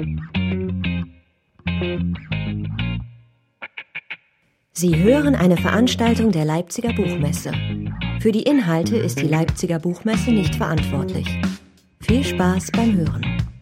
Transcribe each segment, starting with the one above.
Sie hören eine Veranstaltung der Leipziger Buchmesse. Für die Inhalte ist die Leipziger Buchmesse nicht verantwortlich. Viel Spaß beim Hören.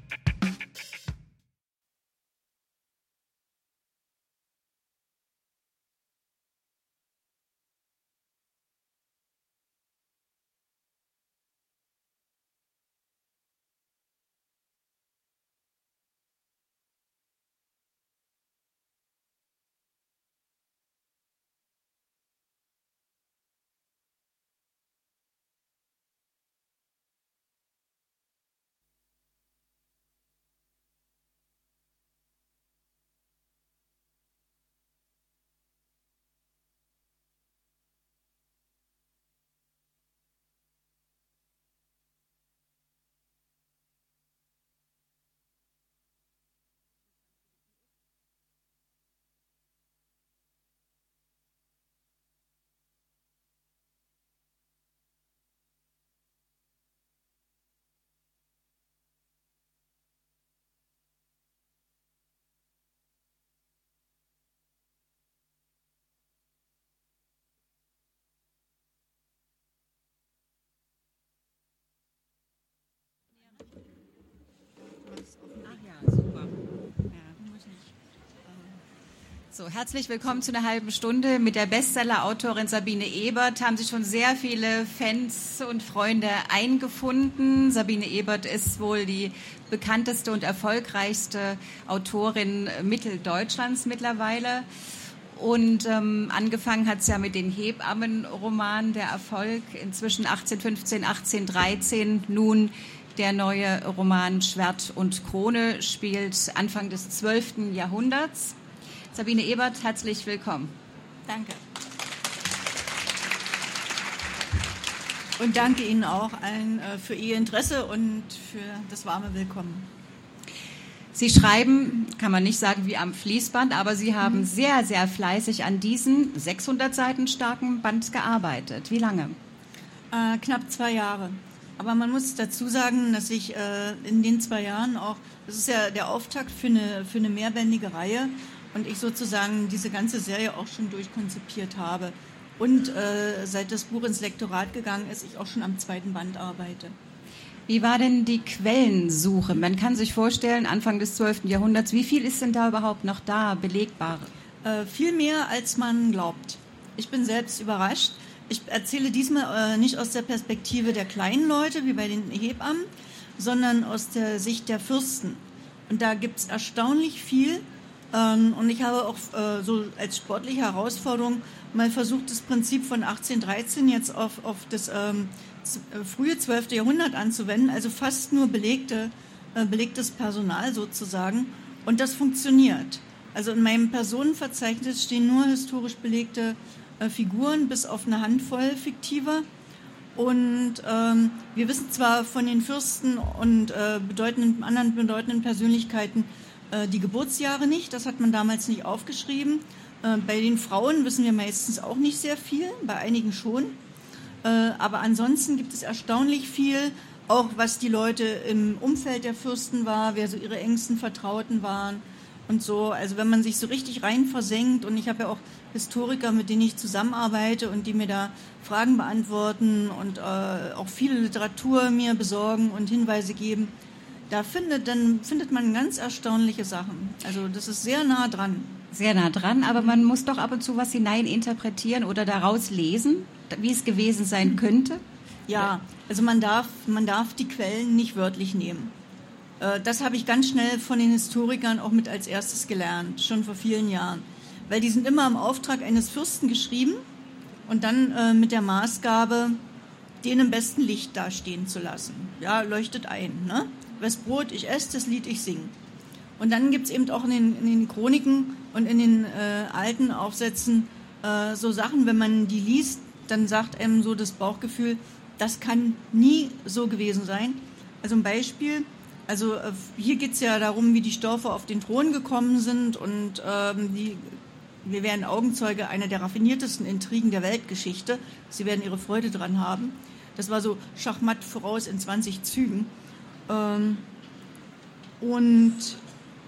So, herzlich willkommen zu einer halben Stunde. Mit der Bestseller-Autorin Sabine Ebert haben sich schon sehr viele Fans und Freunde eingefunden. Sabine Ebert ist wohl die bekannteste und erfolgreichste Autorin Mitteldeutschlands mittlerweile. Und angefangen hat es ja mit den Hebammenromanen, der Erfolg. Inzwischen 1815, 1813, nun der neue Roman Schwert und Krone spielt Anfang des 12. Jahrhunderts. Sabine Ebert, herzlich willkommen. Danke. Und danke Ihnen auch allen für Ihr Interesse und für das warme Willkommen. Sie schreiben, kann man nicht sagen wie am Fließband, aber Sie haben sehr, sehr fleißig an diesen 600 Seiten starken Band gearbeitet. Wie lange? Knapp 2 Jahre. Aber man muss dazu sagen, dass ich in den 2 Jahren auch, das ist ja der Auftakt für eine mehrbändige Reihe, und ich sozusagen diese ganze Serie auch schon durchkonzipiert habe. Und seit das Buch ins Lektorat gegangen ist, ich auch schon am 2. Band arbeite. Wie war denn die Quellensuche? Man kann sich vorstellen, Anfang des 12. Jahrhunderts, wie viel ist denn da überhaupt noch da, belegbar? Viel mehr, als man glaubt. Ich bin selbst überrascht. Ich erzähle diesmal nicht aus der Perspektive der kleinen Leute, wie bei den Hebammen, sondern aus der Sicht der Fürsten. Und da gibt es erstaunlich viel. Und ich habe auch so als sportliche Herausforderung mal versucht, das Prinzip von 1813 jetzt auf das frühe 12. Jahrhundert anzuwenden, also fast nur belegtes Personal sozusagen. Und das funktioniert. Also in meinem Personenverzeichnis stehen nur historisch belegte Figuren, bis auf eine Handvoll fiktiver. Und wir wissen zwar von den Fürsten und anderen bedeutenden Persönlichkeiten die Geburtsjahre nicht, das hat man damals nicht aufgeschrieben. Bei den Frauen wissen wir meistens auch nicht sehr viel, bei einigen schon. Aber ansonsten gibt es erstaunlich viel, auch was die Leute im Umfeld der Fürsten war, wer so ihre engsten Vertrauten waren und so. Also wenn man sich so richtig rein versenkt, und ich habe ja auch Historiker, mit denen ich zusammenarbeite und die mir da Fragen beantworten und auch viele Literatur mir besorgen und Hinweise geben, da findet man ganz erstaunliche Sachen. Also das ist sehr nah dran. Sehr nah dran, aber man muss doch ab und zu was hineininterpretieren oder daraus lesen, wie es gewesen sein könnte. Ja, also man darf die Quellen nicht wörtlich nehmen. Das habe ich ganz schnell von den Historikern auch mit als erstes gelernt, schon vor vielen Jahren. Weil die sind immer im Auftrag eines Fürsten geschrieben und dann mit der Maßgabe, den im besten Licht dastehen zu lassen. Ja, leuchtet ein, ne? Das Brot ich esse, das Lied ich singe. Und dann gibt es eben auch in den Chroniken und in den alten Aufsätzen so Sachen, wenn man die liest, dann sagt einem so das Bauchgefühl, das kann nie so gewesen sein. Also ein Beispiel, also hier geht es ja darum, wie die Storfer auf den Thron gekommen sind, und wir werden Augenzeuge einer der raffiniertesten Intrigen der Weltgeschichte. Sie werden ihre Freude dran haben. Das war so Schachmatt voraus in 20 Zügen. Und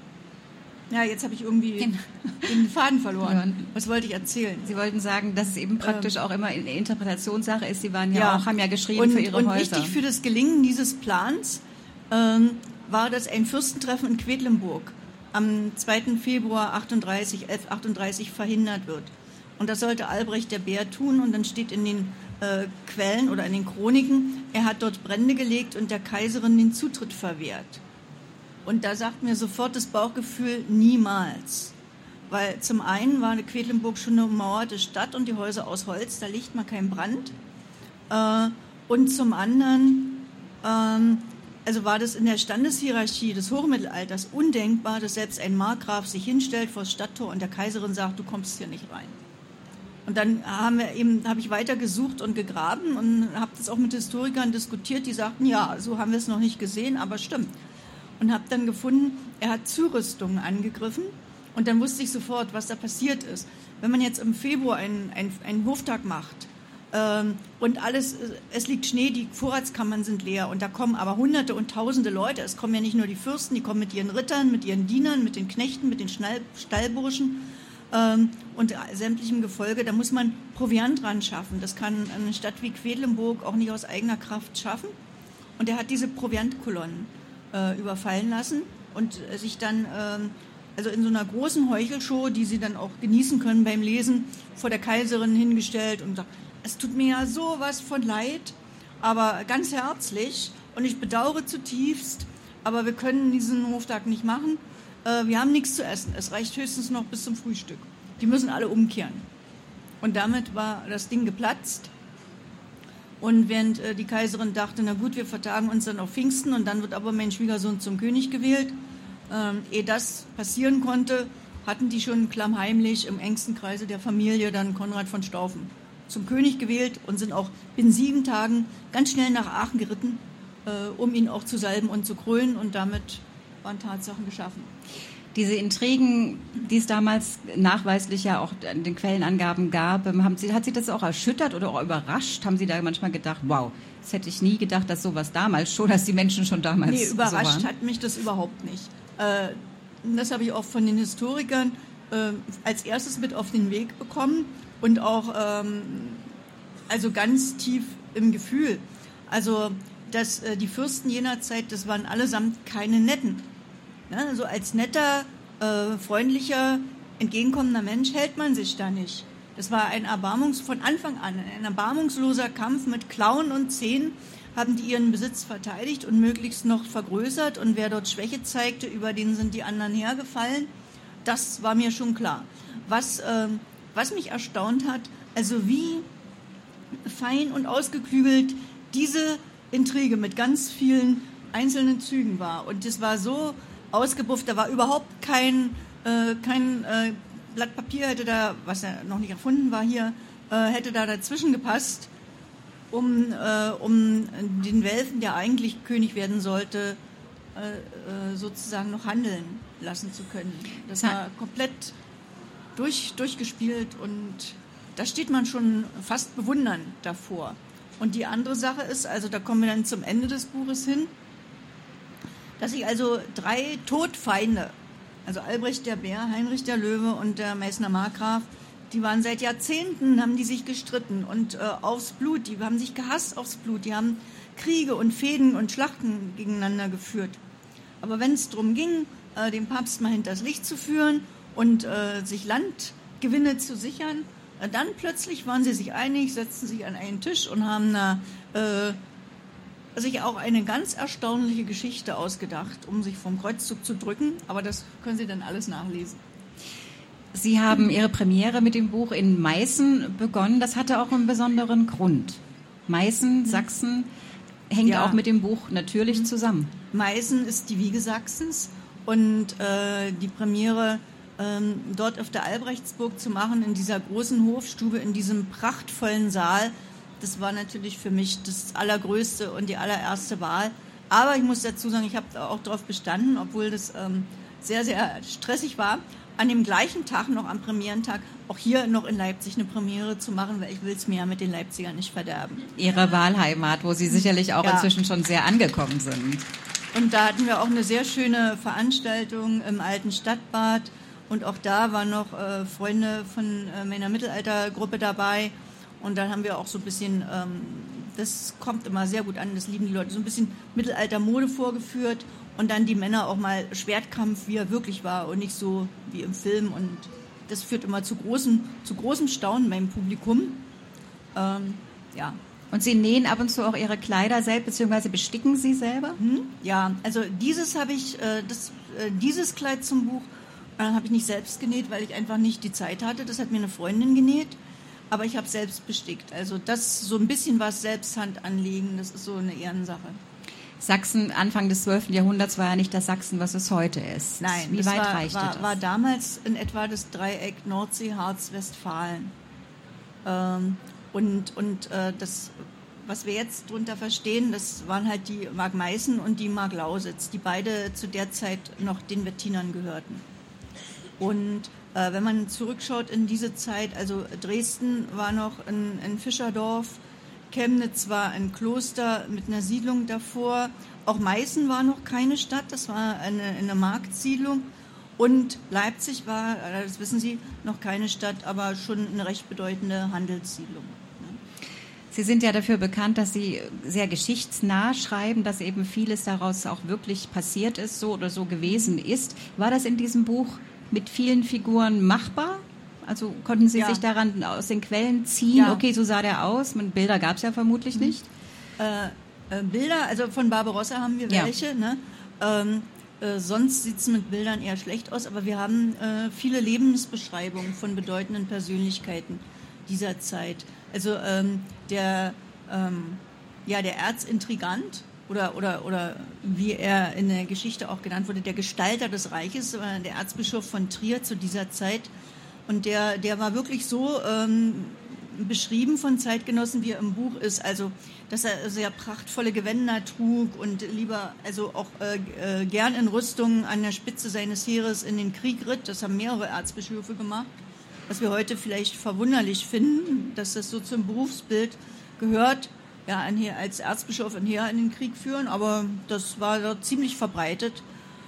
Ja, jetzt habe ich irgendwie den Faden verloren. Was wollte ich erzählen? Sie wollten sagen, dass es eben praktisch auch immer eine Interpretationssache ist. Sie waren haben ja geschrieben für Ihre und Häuser. Wichtig für das Gelingen dieses Plans war, dass ein Fürstentreffen in Quedlinburg am 2. Februar 1138 verhindert wird. Und das sollte Albrecht der Bär tun. Und dann steht in den Quellen oder in den Chroniken, er hat dort Brände gelegt und der Kaiserin den Zutritt verwehrt. Und da sagt mir sofort das Bauchgefühl, niemals. Weil zum einen war Quedlinburg schon eine ummauerte Stadt und die Häuser aus Holz, da liegt mal kein Brand. Und zum anderen, also war das in der Standeshierarchie des Hochmittelalters undenkbar, dass selbst ein Markgraf sich hinstellt vor das Stadttor und der Kaiserin sagt, du kommst hier nicht rein. Und dann habe ich weiter gesucht und gegraben und habe das auch mit Historikern diskutiert, die sagten, ja, so haben wir es noch nicht gesehen, aber stimmt. Und habe dann gefunden, er hat Zurüstungen angegriffen und dann wusste ich sofort, was da passiert ist. Wenn man jetzt im Februar einen Hoftag macht und es liegt Schnee, die Vorratskammern sind leer und da kommen aber Hunderte und Tausende Leute, es kommen ja nicht nur die Fürsten, die kommen mit ihren Rittern, mit ihren Dienern, mit den Knechten, mit den Stallburschen und sämtlichem Gefolge, da muss man Proviant ran schaffen. Das kann eine Stadt wie Quedlinburg auch nicht aus eigener Kraft schaffen. Und er hat diese Proviantkolonnen überfallen lassen und sich dann, also in so einer großen Heuchelshow, die sie dann auch genießen können beim Lesen, vor der Kaiserin hingestellt und sagt, es tut mir ja sowas von leid, aber ganz herzlich und ich bedauere zutiefst, aber wir können diesen Hoftag nicht machen. Wir haben nichts zu essen, es reicht höchstens noch bis zum Frühstück. Die müssen alle umkehren. Und damit war das Ding geplatzt. Und während die Kaiserin dachte, na gut, wir vertagen uns dann auf Pfingsten und dann wird aber mein Schwiegersohn zum König gewählt, ehe das passieren konnte, hatten die schon klammheimlich im engsten Kreise der Familie dann Konrad von Staufen zum König gewählt und sind auch in 7 Tagen ganz schnell nach Aachen geritten, um ihn auch zu salben und zu krönen und damit waren Tatsachen geschaffen. Diese Intrigen, die es damals nachweislich ja auch in den Quellenangaben gab, hat Sie das auch erschüttert oder auch überrascht? Haben Sie da manchmal gedacht, wow, das hätte ich nie gedacht, dass sowas damals schon, dass die Menschen schon damals so waren? Nee, überrascht hat mich das überhaupt nicht. Das habe ich auch von den Historikern als erstes mit auf den Weg bekommen und auch also ganz tief im Gefühl. Also, dass die Fürsten jener Zeit, das waren allesamt keine Netten. Ne? Also als netter, freundlicher, entgegenkommender Mensch hält man sich da nicht. Das war von Anfang an ein erbarmungsloser Kampf mit Klauen und Zähnen, haben die ihren Besitz verteidigt und möglichst noch vergrößert und wer dort Schwäche zeigte, über den sind die anderen hergefallen. Das war mir schon klar. Was mich erstaunt hat, also wie fein und ausgeklügelt diese Intrige mit ganz vielen einzelnen Zügen war. Und das war so ausgebufft, da war überhaupt kein Blatt Papier, hätte da, was ja noch nicht erfunden war hier, hätte da dazwischen gepasst, um den Welfen, der eigentlich König werden sollte, sozusagen noch handeln lassen zu können. Das war komplett durchgespielt und da steht man schon fast bewundernd davor. Und die andere Sache ist, also da kommen wir dann zum Ende des Buches hin, dass ich also 3 Todfeinde, also Albrecht der Bär, Heinrich der Löwe und der Meißner Markgraf, die waren seit Jahrzehnten, haben die sich gestritten und aufs Blut, die haben sich gehasst aufs Blut, die haben Kriege und Fehden und Schlachten gegeneinander geführt. Aber wenn es darum ging, den Papst mal hinters Licht zu führen und sich Landgewinne zu sichern, dann plötzlich waren sie sich einig, setzten sich an einen Tisch und haben sich auch eine ganz erstaunliche Geschichte ausgedacht, um sich vom Kreuzzug zu drücken. Aber das können Sie dann alles nachlesen. Sie haben Ihre Premiere mit dem Buch in Meißen begonnen. Das hatte auch einen besonderen Grund. Meißen, Sachsen, hängt auch mit dem Buch natürlich zusammen. Meißen ist die Wiege Sachsens und die Premiere dort auf der Albrechtsburg zu machen, in dieser großen Hofstube, in diesem prachtvollen Saal, das war natürlich für mich das Allergrößte und die allererste Wahl. Aber ich muss dazu sagen, ich habe auch darauf bestanden, obwohl das sehr, sehr stressig war, an dem gleichen Tag, noch am Premierentag, auch hier noch in Leipzig eine Premiere zu machen, weil ich will es mir ja mit den Leipzigern nicht verderben. Ihre Wahlheimat, wo Sie sicherlich auch inzwischen schon sehr angekommen sind. Und da hatten wir auch eine sehr schöne Veranstaltung im alten Stadtbad. Und auch da waren noch Freunde von meiner Mittelaltergruppe dabei. Und dann haben wir auch so ein bisschen, das kommt immer sehr gut an, das lieben die Leute, so ein bisschen Mittelaltermode vorgeführt. Und dann die Männer auch mal Schwertkampf, wie er wirklich war und nicht so wie im Film. Und das führt immer zu großem Staunen beim Publikum. Ja. Und Sie nähen ab und zu auch Ihre Kleider selbst, beziehungsweise besticken Sie selber? Ja, also dieses habe ich, dieses Kleid zum Buch habe ich nicht selbst genäht, weil ich einfach nicht die Zeit hatte. Das hat mir eine Freundin genäht, aber ich habe selbst bestickt. Also das so ein bisschen was selbst Hand anlegen, das ist so eine Ehrensache. Sachsen Anfang des 12. Jahrhunderts war ja nicht das Sachsen, was es heute ist. Nein, wie weit reichte das? War damals in etwa das Dreieck Nordsee, Harz, Westfalen. Und das, was wir jetzt darunter verstehen, das waren halt die Mark Meißen und die Mark Lausitz, die beide zu der Zeit noch den Wettinern gehörten. Und wenn man zurückschaut in diese Zeit, also Dresden war noch ein Fischerdorf, Chemnitz war ein Kloster mit einer Siedlung davor, auch Meißen war noch keine Stadt, das war eine Marktsiedlung. Und Leipzig war, das wissen Sie, noch keine Stadt, aber schon eine recht bedeutende Handelssiedlung. Sie sind ja dafür bekannt, dass Sie sehr geschichtsnah schreiben, dass eben vieles daraus auch wirklich passiert ist, so oder so gewesen ist. War das in diesem Buch mit vielen Figuren machbar? Also konnten Sie sich daran aus den Quellen ziehen? Ja. Okay, so sah der aus. Bilder gab es ja vermutlich nicht. Bilder, also von Barbarossa haben wir welche, ne? Sonst sieht es mit Bildern eher schlecht aus, aber wir haben viele Lebensbeschreibungen von bedeutenden Persönlichkeiten dieser Zeit. Also der Erzintrigant oder wie er in der Geschichte auch genannt wurde, der Gestalter des Reiches, der Erzbischof von Trier zu dieser Zeit. Und der war wirklich so beschrieben von Zeitgenossen, wie er im Buch ist, also dass er sehr prachtvolle Gewänder trug und lieber, also auch gern in Rüstung an der Spitze seines Heeres in den Krieg ritt. Das haben mehrere Erzbischöfe gemacht, was wir heute vielleicht verwunderlich finden, dass das so zum Berufsbild gehört, ja, als Erzbischof ein Heer in den Krieg führen, aber das war dort ziemlich verbreitet.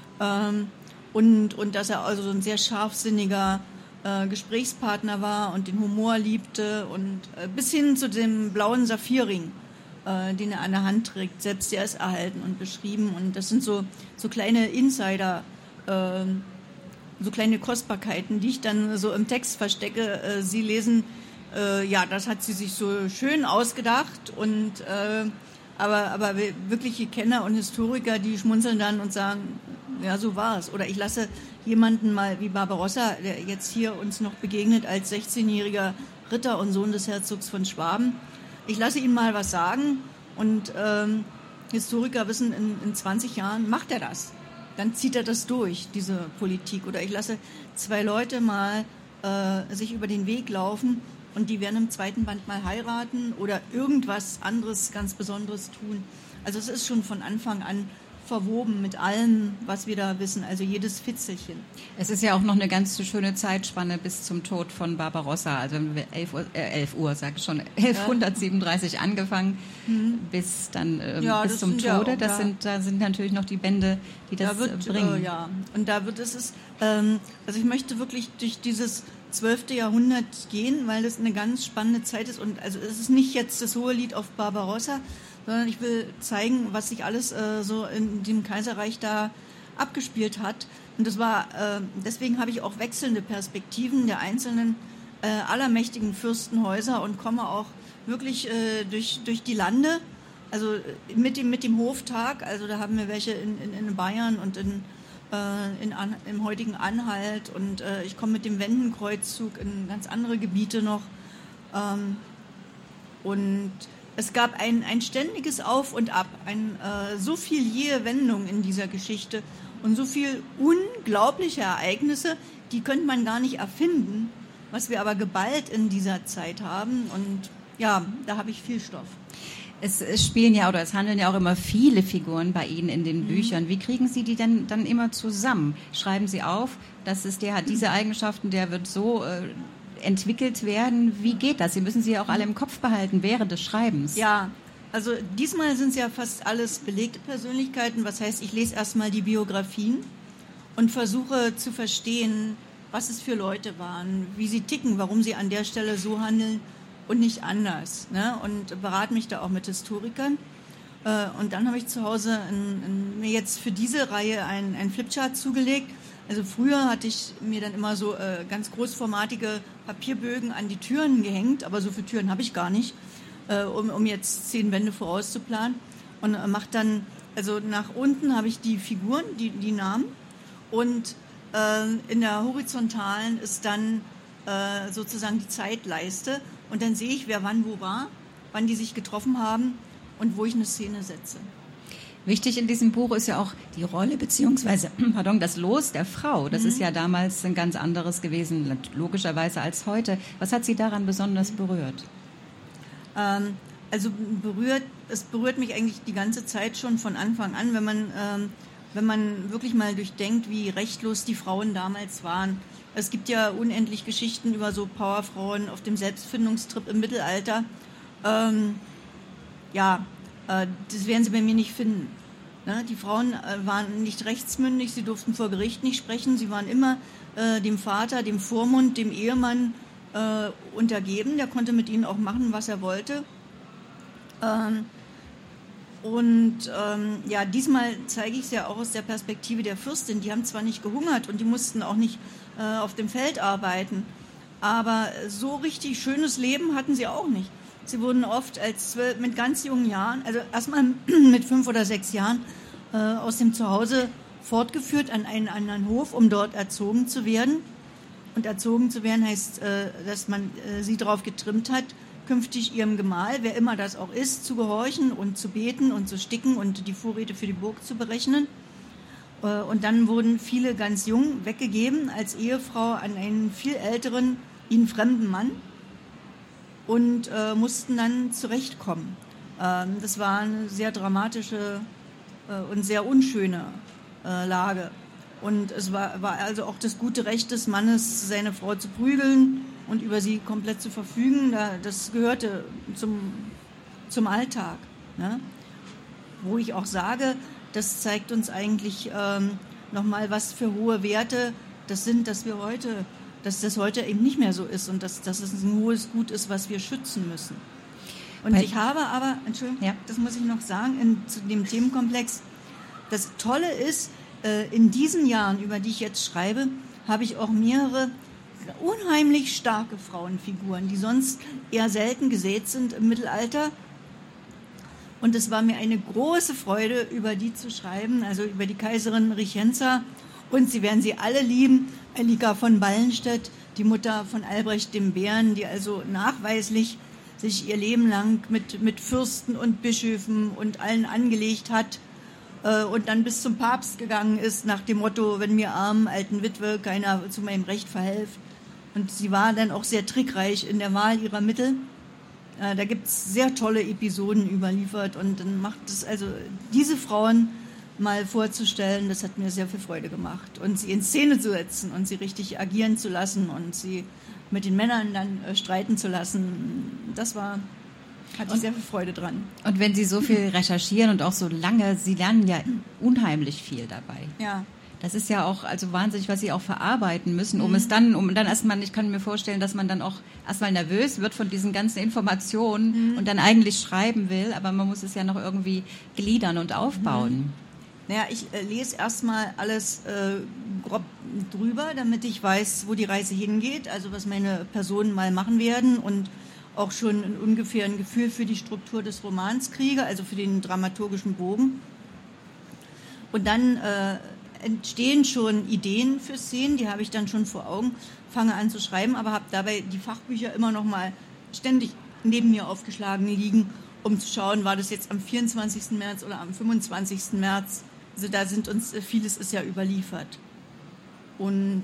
Und dass er also so ein sehr scharfsinniger Gesprächspartner war und den Humor liebte und bis hin zu dem blauen Saphirring, den er an der Hand trägt, selbst der ist erhalten und beschrieben. Und das sind so kleine Insider, so kleine Kostbarkeiten, die ich dann so im Text verstecke. Sie lesen, das hat sie sich so schön ausgedacht und aber wirkliche Kenner und Historiker, die schmunzeln dann und sagen, ja, so war es. Oder ich lasse jemanden mal wie Barbarossa, der jetzt hier uns noch begegnet als 16-jähriger Ritter und Sohn des Herzogs von Schwaben, ich lasse ihn mal was sagen und Historiker wissen, in 20 Jahren macht er das. Dann zieht er das durch, diese Politik. Oder ich lasse 2 Leute mal sich über den Weg laufen und die werden im 2. Band mal heiraten oder irgendwas anderes ganz Besonderes tun. Also es ist schon von Anfang an verwoben mit allem, was wir da wissen, also jedes Fitzelchen. Es ist ja auch noch eine ganz schöne Zeitspanne bis zum Tod von Barbarossa, also 1137 angefangen, bis dann bis zum Tode. Da sind natürlich noch die Bände, die das bringen. Und da wird also ich möchte wirklich durch dieses 12. Jahrhundert gehen, weil das eine ganz spannende Zeit ist und also es ist nicht jetzt das hohe Lied auf Barbarossa, sondern ich will zeigen, was sich alles so in dem Kaiserreich da abgespielt hat. Und das war, deswegen habe ich auch wechselnde Perspektiven der einzelnen allermächtigen Fürstenhäuser und komme auch wirklich durch die Lande, also mit dem Hoftag, also da haben wir welche in Bayern und im heutigen Anhalt und ich komme mit dem Wendenkreuzzug in ganz andere Gebiete noch und es gab ein ständiges Auf und Ab, so viel jähe Wendung in dieser Geschichte und so viel unglaubliche Ereignisse, die könnte man gar nicht erfinden, was wir aber geballt in dieser Zeit haben und ja, da habe ich viel Stoff. Es spielen ja oder es handeln ja auch immer viele Figuren bei Ihnen in den Büchern. Wie kriegen Sie die denn dann immer zusammen? Schreiben Sie auf, der hat diese Eigenschaften, der wird so entwickelt werden. Wie geht das? Sie müssen sie ja auch alle im Kopf behalten während des Schreibens. Ja, Also diesmal sind es ja fast alles belegte Persönlichkeiten. Was heißt, ich lese erstmal die Biografien und versuche zu verstehen, was es für Leute waren, wie sie ticken, warum sie an der Stelle so handeln und nicht anders. Ne? Und berate mich da auch mit Historikern. Und dann habe ich zu Hause mir jetzt für diese Reihe ein Flipchart zugelegt. Also früher hatte ich mir dann immer so ganz großformatige Papierbögen an die Türen gehängt, aber so viele Türen habe ich gar nicht, um jetzt 10 Wände vorauszuplanen. Und mache dann, also nach unten habe ich die Figuren, die Namen, und in der horizontalen ist dann sozusagen die Zeitleiste. Und dann sehe ich, wer wann wo war, wann die sich getroffen haben und wo ich eine Szene setze. Wichtig in diesem Buch ist ja auch die Rolle beziehungsweise das Los der Frau. Das ist ja damals ein ganz anderes gewesen, logischerweise als heute. Was hat Sie daran besonders berührt? Also es berührt mich eigentlich die ganze Zeit schon von Anfang an, wenn man wirklich mal durchdenkt, wie rechtlos die Frauen damals waren. Es gibt ja unendlich Geschichten über so Powerfrauen auf dem Selbstfindungstrip im Mittelalter. Das werden Sie bei mir nicht finden. Ne? Die Frauen waren nicht rechtsmündig, sie durften vor Gericht nicht sprechen, sie waren immer dem Vater, dem Vormund, dem Ehemann untergeben. Der konnte mit ihnen auch machen, was er wollte. Diesmal zeige ich es ja auch aus der Perspektive der Fürstin. Die haben zwar nicht gehungert und die mussten auch nicht auf dem Feld arbeiten, aber so richtig schönes Leben hatten sie auch nicht. Sie wurden oft mit ganz jungen Jahren, also erstmal mit 5 oder 6 Jahren, aus dem Zuhause fortgeführt an einen anderen Hof, um dort erzogen zu werden. Und erzogen zu werden heißt, dass man sie darauf getrimmt hat, künftig ihrem Gemahl, wer immer das auch ist, zu gehorchen und zu beten und zu sticken und die Vorräte für die Burg zu berechnen. Und dann wurden viele ganz jung weggegeben als Ehefrau an einen viel älteren, ihnen fremden Mann. Und mussten dann zurechtkommen. Das war eine sehr dramatische und sehr unschöne Lage. Und es war also auch das gute Recht des Mannes, seine Frau zu prügeln und über sie komplett zu verfügen. Das gehörte zum Alltag. Ne? Wo ich auch sage, das zeigt uns eigentlich nochmal, was für hohe Werte das sind, dass das heute eben nicht mehr so ist und dass es ein hohes Gut ist, was wir schützen müssen. Und ich habe aber, Entschuldigung, das muss ich noch sagen, zu dem Themenkomplex, das Tolle ist, in diesen Jahren, über die ich jetzt schreibe, habe ich auch mehrere unheimlich starke Frauenfiguren, die sonst eher selten gesät sind im Mittelalter. Und es war mir eine große Freude, über die zu schreiben, also über die Kaiserin Richenza. Und Sie werden sie alle lieben, Elika von Ballenstedt, die Mutter von Albrecht dem Bären, die also nachweislich sich ihr Leben lang mit Fürsten und Bischöfen und allen angelegt hat und dann bis zum Papst gegangen ist nach dem Motto, wenn mir armen alten Witwe keiner zu meinem Recht verhelft. Und sie war dann auch sehr trickreich in der Wahl ihrer Mittel. Da gibt es sehr tolle Episoden überliefert und dann macht es also diese Frauen mal vorzustellen, das hat mir sehr viel Freude gemacht. Und sie in Szene zu setzen und sie richtig agieren zu lassen und sie mit den Männern dann streiten zu lassen, hatte ich sehr viel Freude dran. Und wenn Sie so viel recherchieren und auch so lange, Sie lernen ja unheimlich viel dabei. Ja. Das ist ja auch also wahnsinnig, was Sie auch verarbeiten müssen, um dann erstmal, ich kann mir vorstellen, dass man dann auch erstmal nervös wird von diesen ganzen Informationen und dann eigentlich schreiben will, aber man muss es ja noch irgendwie gliedern und aufbauen. Naja, ich lese erstmal alles grob drüber, damit ich weiß, wo die Reise hingeht, also was meine Personen mal machen werden und auch schon ungefähr ein Gefühl für die Struktur des Romans kriege, also für den dramaturgischen Bogen. Und dann entstehen schon Ideen für Szenen, die habe ich dann schon vor Augen, fange an zu schreiben, aber habe dabei die Fachbücher immer noch mal ständig neben mir aufgeschlagen liegen, um zu schauen, war das jetzt am 24. März oder am 25. März. Also da sind uns, vieles ist ja überliefert. Und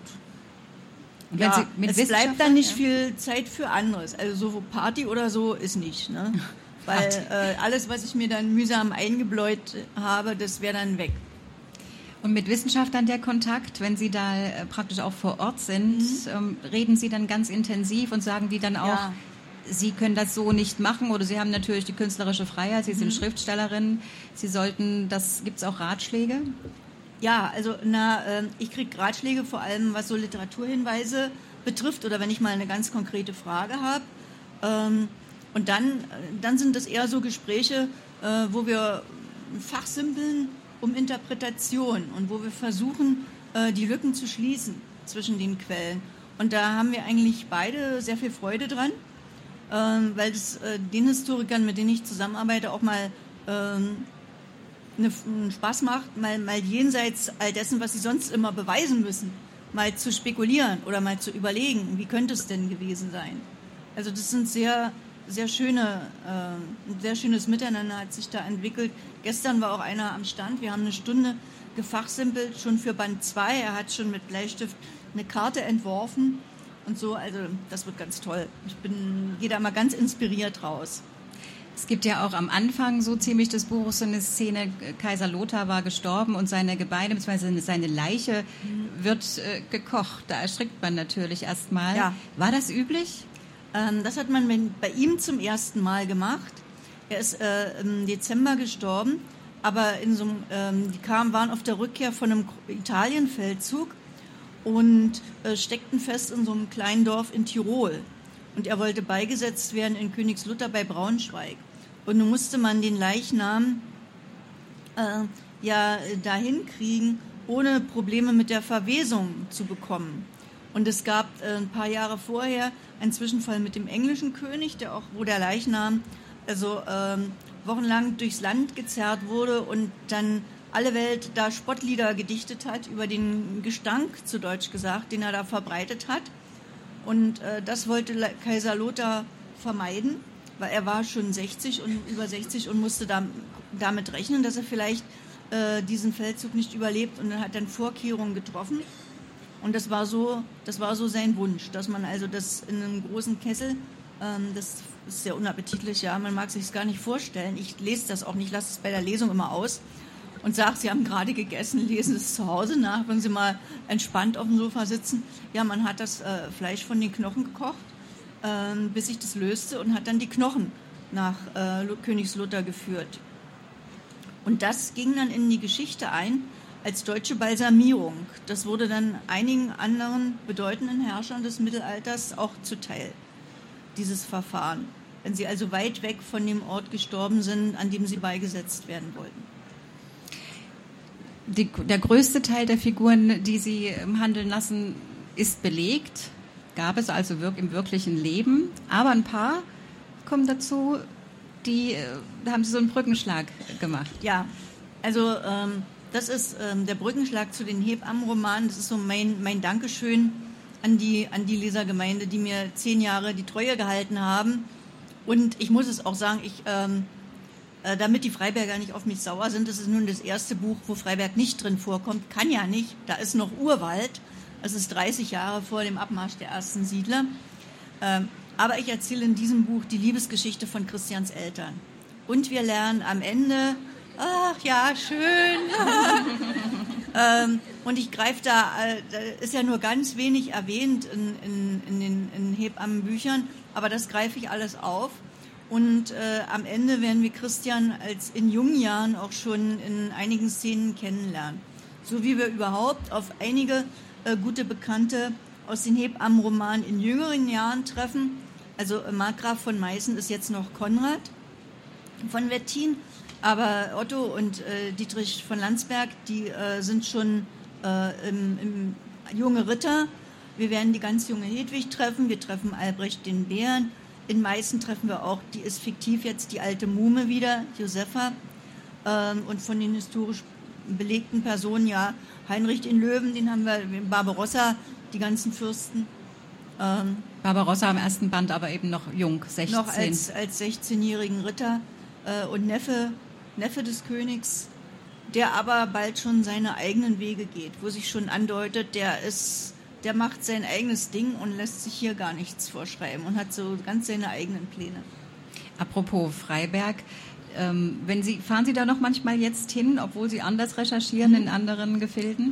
ja, es bleibt dann nicht viel Zeit für anderes. Also so Party oder so ist nicht, ne? Weil alles, was ich mir dann mühsam eingebläut habe, das wäre dann weg. Und mit Wissenschaftlern der Kontakt, wenn Sie da praktisch auch vor Ort sind, reden Sie dann ganz intensiv und sagen die dann auch, Sie können das so nicht machen oder Sie haben natürlich die künstlerische Freiheit, Sie sind Schriftstellerin, Sie sollten, gibt es auch Ratschläge? Ja, also ich kriege Ratschläge vor allem, was so Literaturhinweise betrifft oder wenn ich mal eine ganz konkrete Frage habe. Und dann sind das eher so Gespräche, wo wir fachsimpeln um Interpretation und wo wir versuchen, die Lücken zu schließen zwischen den Quellen. Und da haben wir eigentlich beide sehr viel Freude dran, weil es den Historikern, mit denen ich zusammenarbeite, auch mal einen Spaß macht, mal jenseits all dessen, was sie sonst immer beweisen müssen, mal zu spekulieren oder mal zu überlegen, wie könnte es denn gewesen sein. Also das sind ein sehr schönes Miteinander hat sich da entwickelt. Gestern war auch einer am Stand, wir haben eine Stunde gefachsimpelt, schon für Band 2. Er hat schon mit Bleistift eine Karte entworfen und so, also das wird ganz toll. Ich gehe da mal ganz inspiriert raus. Es gibt ja auch am Anfang so ziemlich des Buches so eine Szene, Kaiser Lothar war gestorben und seine Gebeine bzw. seine Leiche wird gekocht. Da erschrickt man natürlich erstmal. Ja. War das üblich? Das hat man bei ihm zum ersten Mal gemacht. Er ist im Dezember gestorben, aber die waren auf der Rückkehr von einem Italienfeldzug und steckten fest in so einem kleinen Dorf in Tirol. Und er wollte beigesetzt werden in Königslutter bei Braunschweig. Und nun musste man den Leichnam dahin kriegen, ohne Probleme mit der Verwesung zu bekommen. Und es gab ein paar Jahre vorher einen Zwischenfall mit dem englischen König, wo der Leichnam wochenlang durchs Land gezerrt wurde und dann alle Welt da Spottlieder gedichtet hat über den Gestank, zu Deutsch gesagt, den er da verbreitet hat. Und das wollte Kaiser Lothar vermeiden, weil er war schon über 60 und musste damit rechnen, dass er vielleicht diesen Feldzug nicht überlebt und er hat dann Vorkehrungen getroffen. Und das war so sein Wunsch, dass man also das in einem großen Kessel, das ist sehr unappetitlich, ja, man mag sich es gar nicht vorstellen. Ich lese das auch nicht, lasse es bei der Lesung immer aus und sage, Sie haben gerade gegessen, lesen es zu Hause nach, wenn Sie mal entspannt auf dem Sofa sitzen. Ja, man hat das Fleisch von den Knochen gekocht, bis sich das löste und hat dann die Knochen nach Königslutter geführt. Und das ging dann in die Geschichte ein als deutsche Balsamierung. Das wurde dann einigen anderen bedeutenden Herrschern des Mittelalters auch zuteil, dieses Verfahren. Wenn sie also weit weg von dem Ort gestorben sind, an dem sie beigesetzt werden wollten. Der größte Teil der Figuren, die Sie handeln lassen, ist belegt. Gab es also im wirklichen Leben. Aber ein paar kommen dazu, da haben Sie so einen Brückenschlag gemacht. Ja, also das ist der Brückenschlag zu den Hebammenromanen. Das ist so mein Dankeschön an die Lesergemeinde, die mir 10 Jahre die Treue gehalten haben. Und ich muss es auch sagen, damit die Freiberger nicht auf mich sauer sind, das ist nun das erste Buch, wo Freiberg nicht drin vorkommt. Kann ja nicht, da ist noch Urwald. Es ist 30 Jahre vor dem Abmarsch der ersten Siedler. Aber ich erzähle in diesem Buch die Liebesgeschichte von Christians Eltern. Und wir lernen am Ende, ach ja, schön. Und ich greife da ist ja nur ganz wenig erwähnt in den Hebammenbüchern, aber das greife ich alles auf. Und am Ende werden wir Christian als in jungen Jahren auch schon in einigen Szenen kennenlernen. So wie wir überhaupt auf einige gute Bekannte aus den Hebammenromanen in jüngeren Jahren treffen. Also Markgraf von Meißen ist jetzt noch Konrad von Wettin, aber Otto und Dietrich von Landsberg, die sind schon im junge Ritter. Wir werden die ganz junge Hedwig treffen, wir treffen Albrecht den Bären. In Meißen treffen wir auch, die ist fiktiv jetzt, die alte Muhme wieder, Josepha. Und von den historisch belegten Personen, ja, Heinrich den Löwen, den haben wir, Barbarossa, die ganzen Fürsten. Barbarossa im ersten Band, aber eben noch jung, 16. Noch als 16-jährigen Ritter und Neffe des Königs, der aber bald schon seine eigenen Wege geht, wo sich schon andeutet, der macht sein eigenes Ding und lässt sich hier gar nichts vorschreiben und hat so ganz seine eigenen Pläne. Apropos Freiberg, fahren Sie da noch manchmal jetzt hin, obwohl Sie anders recherchieren in anderen Gefilden?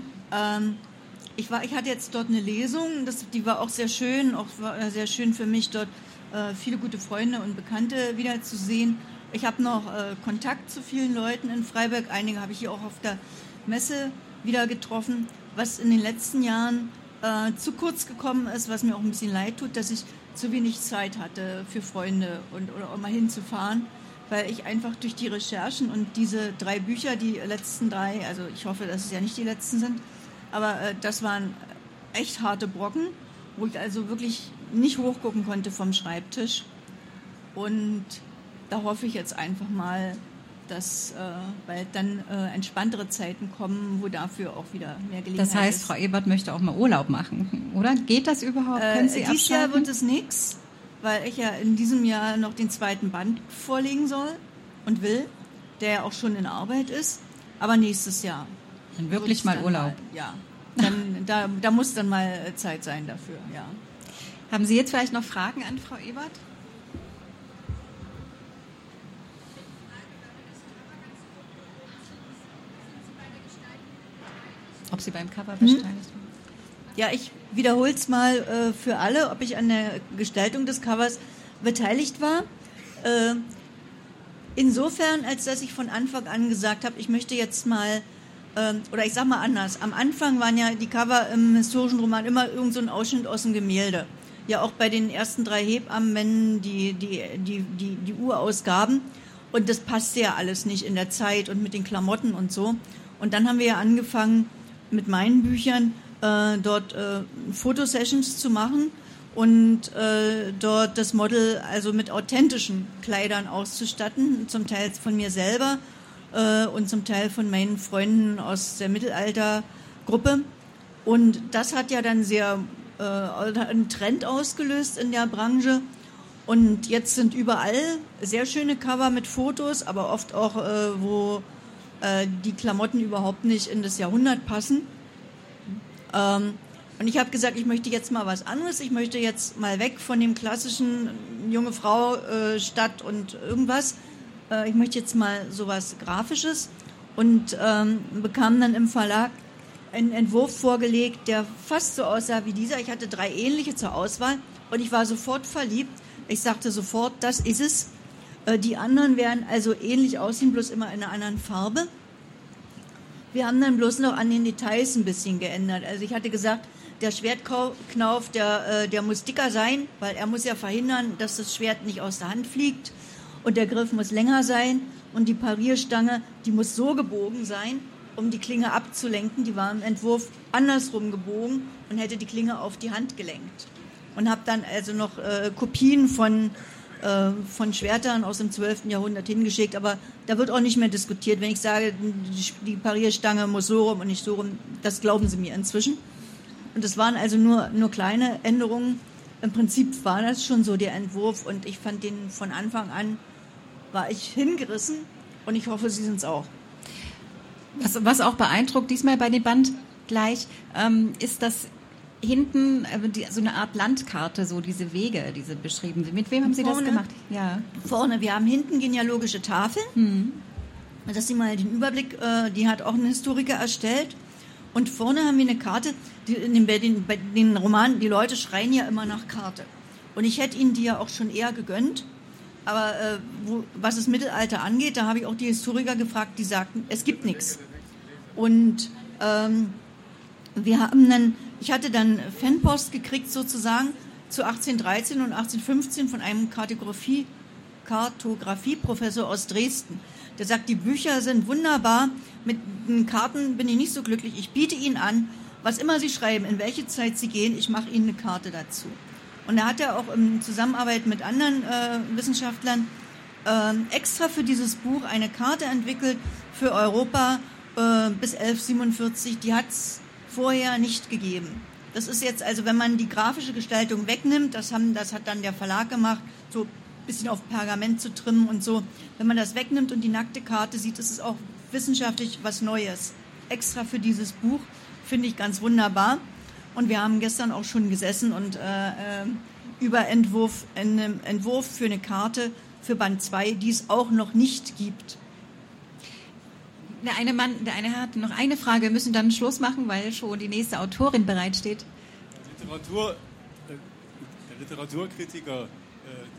Ich hatte jetzt dort eine Lesung, die war auch sehr schön, auch war sehr schön für mich dort viele gute Freunde und Bekannte wiederzusehen. Ich habe noch Kontakt zu vielen Leuten in Freiburg. Einige habe ich hier auch auf der Messe wieder getroffen, was in den letzten Jahren zu kurz gekommen ist, was mir auch ein bisschen leid tut, dass ich zu wenig Zeit hatte für Freunde oder auch mal hinzufahren, weil ich einfach durch die Recherchen und diese 3 Bücher, die letzten 3, also ich hoffe, dass es ja nicht die letzten sind, aber das waren echt harte Brocken, wo ich also wirklich nicht hochgucken konnte vom Schreibtisch. Und da hoffe ich jetzt einfach mal, dass bald dann entspanntere Zeiten kommen, wo dafür auch wieder mehr Gelegenheit ist. Das heißt, Frau Ebert möchte auch mal Urlaub machen, oder? Geht das überhaupt? Können Sie dieses Jahr wird es nichts, weil ich ja in diesem Jahr noch den 2. Band vorlegen soll und will, der ja auch schon in Arbeit ist. Aber nächstes Jahr. Dann wirklich mal Urlaub. Ja, dann, da muss dann mal Zeit sein dafür, ja. Haben Sie jetzt vielleicht noch Fragen an Frau Ebert? Ob Sie beim Cover beteiligt waren? Ja, ich wiederhole es mal für alle, ob ich an der Gestaltung des Covers beteiligt war. Insofern, als dass ich von Anfang an gesagt habe, ich möchte jetzt mal, oder ich sag mal anders, am Anfang waren ja die Cover im historischen Roman immer irgend so ein Ausschnitt aus dem Gemälde. Ja, auch bei den ersten 3 Hebammen, die Urausgaben. Und das passte ja alles nicht in der Zeit und mit den Klamotten und so. Und dann haben wir ja angefangen, mit meinen Büchern dort Fotosessions zu machen und dort das Model also mit authentischen Kleidern auszustatten, zum Teil von mir selber und zum Teil von meinen Freunden aus der Mittelaltergruppe. Und das hat ja dann sehr einen Trend ausgelöst in der Branche. Und jetzt sind überall sehr schöne Cover mit Fotos, aber oft auch, wo die Klamotten überhaupt nicht in das Jahrhundert passen. Und ich habe gesagt, ich möchte jetzt mal was anderes. Ich möchte jetzt mal weg von dem klassischen junge Frau, Stadt und irgendwas. Ich möchte jetzt mal sowas Grafisches und bekam dann im Verlag einen Entwurf vorgelegt, der fast so aussah wie dieser. Ich hatte 3 ähnliche zur Auswahl und ich war sofort verliebt. Ich sagte sofort, das ist es. Die anderen werden also ähnlich aussehen, bloß immer in einer anderen Farbe. Wir haben dann bloß noch an den Details ein bisschen geändert. Also ich hatte gesagt, der Schwertknauf, der muss dicker sein, weil er muss ja verhindern, dass das Schwert nicht aus der Hand fliegt. Und der Griff muss länger sein. Und die Parierstange, die muss so gebogen sein, um die Klinge abzulenken. Die war im Entwurf andersrum gebogen und hätte die Klinge auf die Hand gelenkt. Und habe dann also noch Kopien von Schwertern aus dem 12. Jahrhundert hingeschickt, aber da wird auch nicht mehr diskutiert. Wenn ich sage, die Parierstange muss so rum und nicht so rum, das glauben sie mir inzwischen. Und das waren also nur kleine Änderungen. Im Prinzip war das schon so der Entwurf und ich fand den von Anfang an, war ich hingerissen und ich hoffe, Sie sind es auch. Was auch beeindruckt, diesmal bei dem Band gleich, ist, dass hinten so eine Art Landkarte, so diese Wege, diese beschrieben sind. Mit wem haben Sie das gemacht? Ja. Vorne, wir haben hinten genealogische Tafeln, dass Sie mal den Überblick, die hat auch ein Historiker erstellt. Und vorne haben wir eine Karte, bei den Romanen, die Leute schreien ja immer nach Karte. Und ich hätte Ihnen die ja auch schon eher gegönnt. Aber was das Mittelalter angeht, da habe ich auch die Historiker gefragt, die sagten, es gibt nichts. Und ich hatte dann Fanpost gekriegt sozusagen zu 1813 und 1815 von einem Kartografieprofessor aus Dresden. Der sagt, die Bücher sind wunderbar, mit den Karten bin ich nicht so glücklich. Ich biete Ihnen an, was immer Sie schreiben, in welche Zeit Sie gehen, ich mache Ihnen eine Karte dazu. Und da hat er auch in Zusammenarbeit mit anderen Wissenschaftlern extra für dieses Buch eine Karte entwickelt für Europa bis 1147. Die hat es vorher nicht gegeben. Das ist jetzt, also wenn man die grafische Gestaltung wegnimmt, das hat dann der Verlag gemacht, so ein bisschen auf Pergament zu trimmen und so. Wenn man das wegnimmt und die nackte Karte sieht, ist es auch wissenschaftlich was Neues. Extra für dieses Buch, finde ich ganz wunderbar. Und wir haben gestern auch schon gesessen und über einen Entwurf für eine Karte für Band 2, die es auch noch nicht gibt. Der eine hat noch eine Frage. Wir müssen dann Schluss machen, weil schon die nächste Autorin bereitsteht. Der Literaturkritiker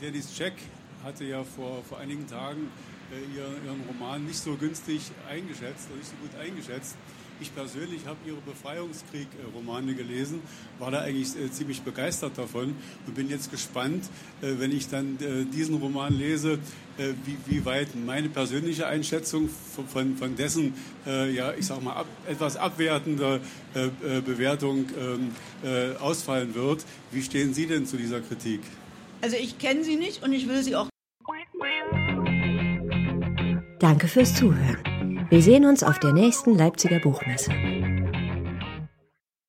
Dennis Scheck hatte ja vor einigen Tagen ihren Roman nicht so günstig eingeschätzt, oder nicht so gut eingeschätzt. Ich persönlich habe Ihre Befreiungskrieg-Romane gelesen, war da eigentlich ziemlich begeistert davon und bin jetzt gespannt, wenn ich dann diesen Roman lese, wie weit meine persönliche Einschätzung von dessen, ich sag mal, etwas abwertender Bewertung ausfallen wird. Wie stehen Sie denn zu dieser Kritik? Also ich kenne sie nicht und ich will sie auch. Danke fürs Zuhören. Wir sehen uns auf der nächsten Leipziger Buchmesse.